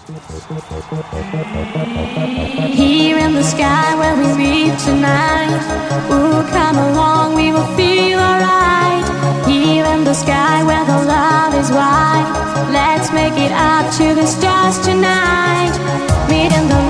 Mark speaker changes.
Speaker 1: Here in the sky where we reach tonight. Ooh, come along, we will feel alright. Here in the sky where the love is wide. Let's make it up to the stars tonight. Meet in the